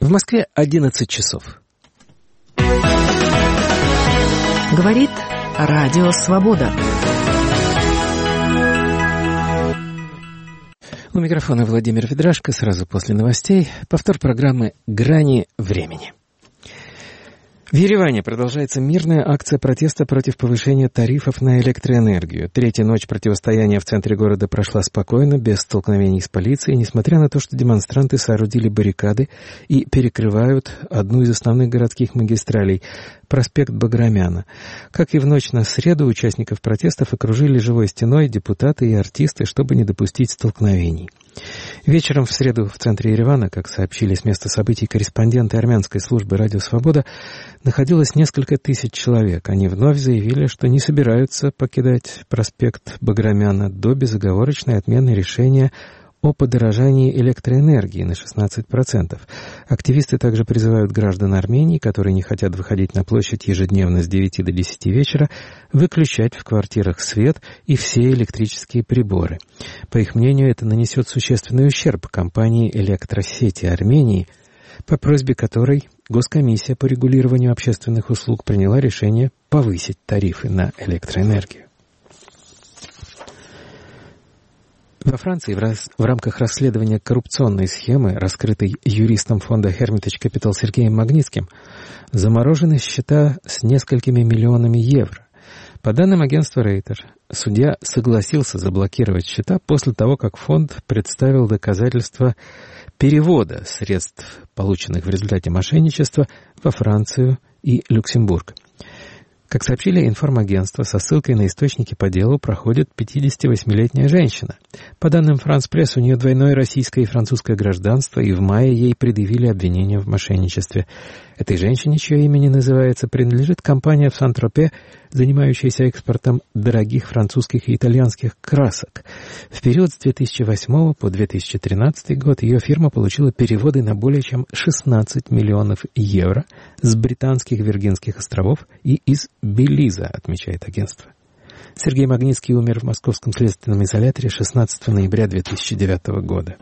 В Москве 11 часов. Говорит Радио Свобода. У микрофона Владимир Ведрашко. Сразу после новостей повтор программы «Грани времени». В Ереване продолжается мирная акция протеста против повышения тарифов на электроэнергию. Третья ночь противостояния в центре города прошла спокойно, без столкновений с полицией, несмотря на то, что демонстранты соорудили баррикады и перекрывают одну из основных городских магистралей – проспект Баграмяна. Как и в ночь на среду, участников протестов окружили живой стеной депутаты и артисты, чтобы не допустить столкновений. Вечером в среду в центре Еревана, как сообщили с места событий корреспонденты армянской службы «Радио Свобода», находилось несколько тысяч человек. Они вновь заявили, что не собираются покидать проспект Баграмяна до безоговорочной отмены решения о подорожании электроэнергии на 16%. Активисты также призывают граждан Армении, которые не хотят выходить на площадь ежедневно с 9 до 10 вечера, выключать в квартирах свет и все электрические приборы. По их мнению, это нанесет существенный ущерб компании «Электросети Армении», по просьбе которой Госкомиссия по регулированию общественных услуг приняла решение повысить тарифы на электроэнергию. Во Франции в рамках расследования коррупционной схемы, раскрытой юристом фонда Hermitage Capital Сергеем Магнитским, заморожены счета с несколькими миллионами евро. По данным агентства Рейтер, судья согласился заблокировать счета после того, как фонд представил доказательства перевода средств, полученных в результате мошенничества, во Францию и Люксембург. Как сообщили информагентства, со ссылкой на источники по делу проходит 58-летняя женщина. По данным France Press, у нее двойное российское и французское гражданство, и в мае ей предъявили обвинение в мошенничестве. Этой женщине, чье имя не называется, принадлежит компания в Сан-Тропе, занимающаяся экспортом дорогих французских и итальянских красок. В период с 2008 по 2013 год ее фирма получила переводы на более чем 16 миллионов евро с британских Виргинских островов и из Белиза, отмечает агентство. Сергей Магнитский умер в московском следственном изоляторе 16 ноября 2009 года.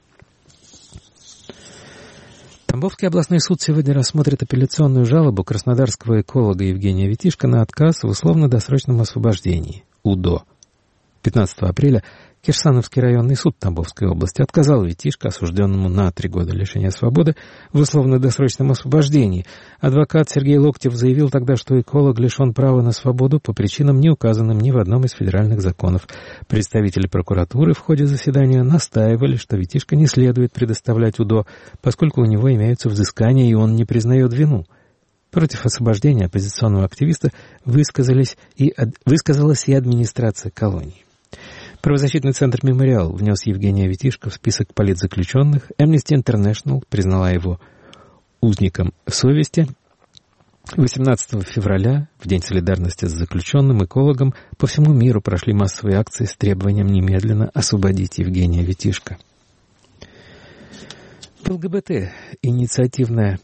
Тамбовский областной суд сегодня рассмотрит апелляционную жалобу краснодарского эколога Евгения Витишко на отказ в условно-досрочном освобождении, УДО. 15 апреля Кирсановский районный суд Тамбовской области отказал Витишко, осужденному на 3 года лишения свободы, в условно-досрочном освобождении. Адвокат Сергей Локтев заявил тогда, что эколог лишен права на свободу по причинам, не указанным ни в одном из федеральных законов. Представители прокуратуры в ходе заседания настаивали, что Витишко не следует предоставлять УДО, поскольку у него имеются взыскания, и он не признает вину. Против освобождения оппозиционного активиста высказалась и администрация колонии. Правозащитный центр «Мемориал» внес Евгения Витишко в список политзаключенных. Amnesty International признала его узником совести. 18 февраля, в День солидарности с заключенным экологом, по всему миру прошли массовые акции с требованием немедленно освободить Евгения Витишко. ЛГБТ-инициативная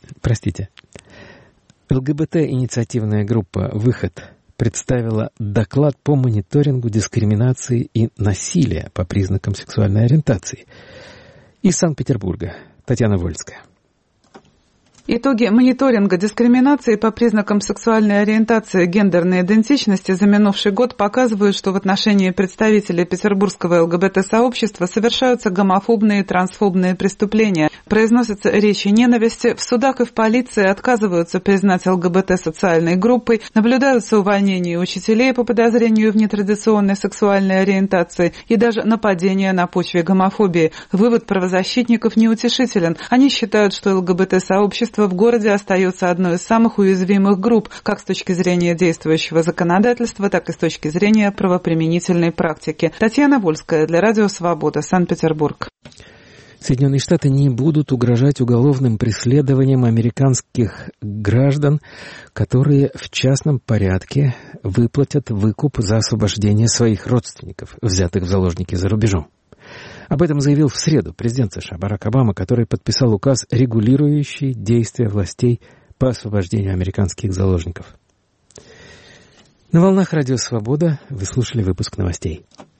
группа «Выход» представила доклад по мониторингу дискриминации и насилия по признакам сексуальной ориентации. Из Санкт-Петербурга Татьяна Вольская. Итоги мониторинга дискриминации по признакам сексуальной ориентации и гендерной идентичности за минувший год показывают, что в отношении представителей петербургского ЛГБТ-сообщества совершаются гомофобные и трансфобные преступления, произносятся речи ненависти, в судах и в полиции отказываются признать ЛГБТ социальной группой, наблюдаются увольнения учителей по подозрению в нетрадиционной сексуальной ориентации и даже нападения на почве гомофобии. Вывод правозащитников неутешителен. Они считают, что ЛГБТ-сообщество в городе остается одной из самых уязвимых групп, как с точки зрения действующего законодательства, так и с точки зрения правоприменительной практики. Татьяна Вольская для Радио Свобода, Санкт-Петербург. Соединенные Штаты не будут угрожать уголовным преследованием американских граждан, которые в частном порядке выплатят выкуп за освобождение своих родственников, взятых в заложники за рубежом. Об этом заявил в среду президент США Барак Обама, который подписал указ, регулирующий действия властей по освобождению американских заложников. На волнах Радио Свобода вы слушали выпуск новостей.